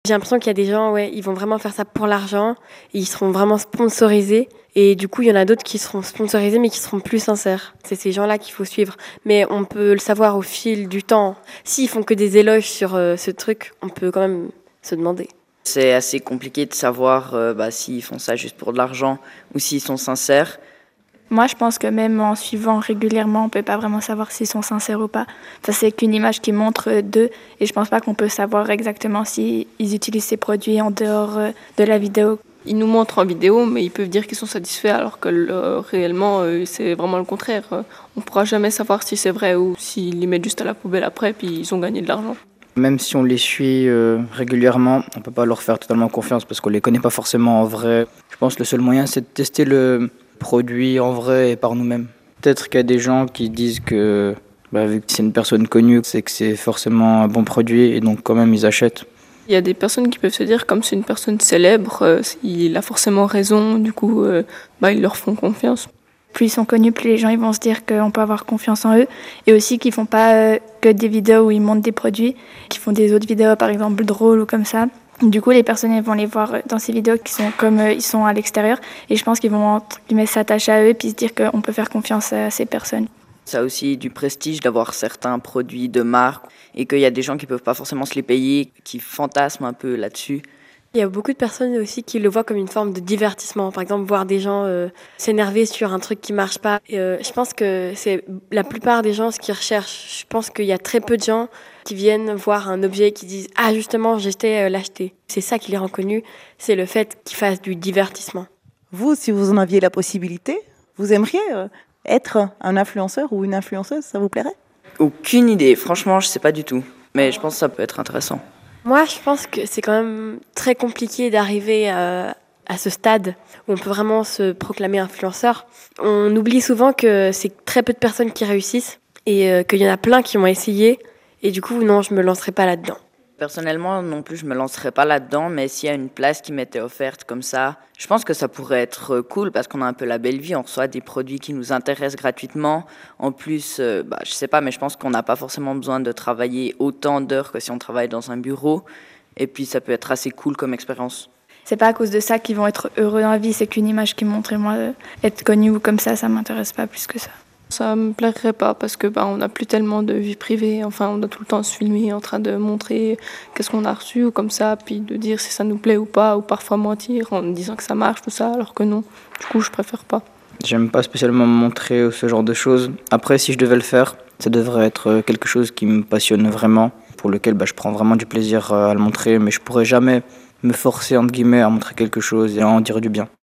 J'ai l'impression qu'il y a des gens, ouais, ils vont vraiment faire ça pour l'argent, et ils seront vraiment sponsorisés. Et du coup, il y en a d'autres qui seront sponsorisés, mais qui seront plus sincères. C'est ces gens-là qu'il faut suivre. Mais on peut le savoir au fil du temps. S'ils font que des éloges sur ce truc, on peut quand même se demander. C'est assez compliqué de savoir s'ils font ça juste pour de l'argent ou s'ils sont sincères. Moi, je pense que même en suivant régulièrement, on peut pas vraiment savoir s'ils sont sincères ou pas. Enfin, c'est qu'une image qui montre d'eux, et je pense pas qu'on peut savoir exactement s'ils utilisent ces produits en dehors de la vidéo. Ils nous montrent en vidéo, mais ils peuvent dire qu'ils sont satisfaits, alors que réellement, c'est vraiment le contraire. On pourra jamais savoir si c'est vrai ou s'ils les mettent juste à la poubelle après, puis ils ont gagné de l'argent. Même si on les suit régulièrement, on ne peut pas leur faire totalement confiance parce qu'on ne les connaît pas forcément en vrai. Je pense que le seul moyen, c'est de tester le produit en vrai et par nous-mêmes. Peut-être qu'il y a des gens qui disent que vu que c'est une personne connue, c'est que c'est forcément un bon produit et donc quand même ils achètent. Il y a des personnes qui peuvent se dire, comme c'est une personne célèbre, il a forcément raison, du coup, ils leur font confiance. Plus ils sont connus, plus les gens ils vont se dire qu'on peut avoir confiance en eux. Et aussi qu'ils font pas que des vidéos où ils montrent des produits, qu'ils font des autres vidéos, par exemple, drôles ou comme ça. Du coup, les personnes elles vont les voir dans ces vidéos qui sont comme ils sont à l'extérieur. Et je pense qu'ils vont s'attacher à eux et se dire qu'on peut faire confiance à ces personnes. Ça a aussi du prestige d'avoir certains produits de marque et qu'il y a des gens qui peuvent pas forcément se les payer, qui fantasment un peu là-dessus. Il y a beaucoup de personnes aussi qui le voient comme une forme de divertissement. Par exemple, voir des gens s'énerver sur un truc qui marche pas. Je pense que c'est la plupart des gens ce qu'ils recherchent. Je pense qu'il y a très peu de gens qui viennent voir un objet et qui disent « Ah, justement, j'étais l'acheter ». C'est ça qui les rend connus, c'est le fait qu'ils fassent du divertissement. Vous, si vous en aviez la possibilité, vous aimeriez être un influenceur ou une influenceuse, ça vous plairait? Aucune idée, franchement, je sais pas du tout. Mais je pense que ça peut être intéressant. Moi, je pense que c'est quand même très compliqué d'arriver à ce stade où on peut vraiment se proclamer influenceur. On oublie souvent que c'est très peu de personnes qui réussissent et qu'il y en a plein qui ont essayé. Et du coup, non, je me lancerai pas là-dedans. Personnellement, non plus, je me lancerai pas là-dedans, mais s'il y a une place qui m'était offerte comme ça, je pense que ça pourrait être cool parce qu'on a un peu la belle vie, on reçoit des produits qui nous intéressent gratuitement. En plus, je sais pas, mais je pense qu'on n'a pas forcément besoin de travailler autant d'heures que si on travaille dans un bureau. Et puis, ça peut être assez cool comme expérience. C'est pas à cause de ça qu'ils vont être heureux dans la vie, c'est qu'une image qui montre. Et moi, être connu ou comme ça m'intéresse pas plus que ça. Ça me plairait pas parce que on n'a plus tellement de vie privée. Enfin, on doit tout le temps se filmer en train de montrer qu'est-ce qu'on a reçu ou comme ça, puis de dire si ça nous plaît ou pas, ou parfois mentir en disant que ça marche, tout ça, alors que non. Du coup, je préfère pas. J'aime pas spécialement me montrer ce genre de choses. Après, si je devais le faire, ça devrait être quelque chose qui me passionne vraiment, pour lequel je prends vraiment du plaisir à le montrer, mais je pourrais jamais me forcer, entre guillemets, à montrer quelque chose et à en dire du bien.